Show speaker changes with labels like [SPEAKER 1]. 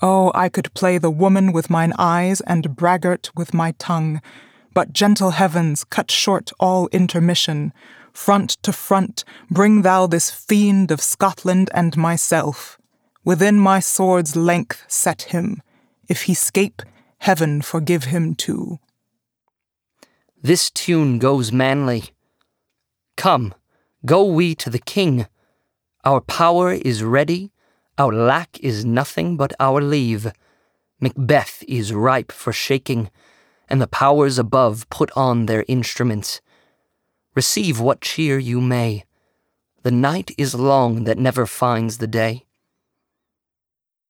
[SPEAKER 1] Oh, I could play the woman with mine eyes and braggart with my tongue, but gentle heavens, cut short all intermission. Front to front, bring thou this fiend of Scotland and myself. Within my sword's length set him. If he 'scape, heaven forgive him too.
[SPEAKER 2] This tune goes manly. Come, go we to the king. Our power is ready, our lack is nothing but our leave. Macbeth is ripe for shaking, and the powers above put on their instruments. Receive what cheer you may. The night is long that never finds the day.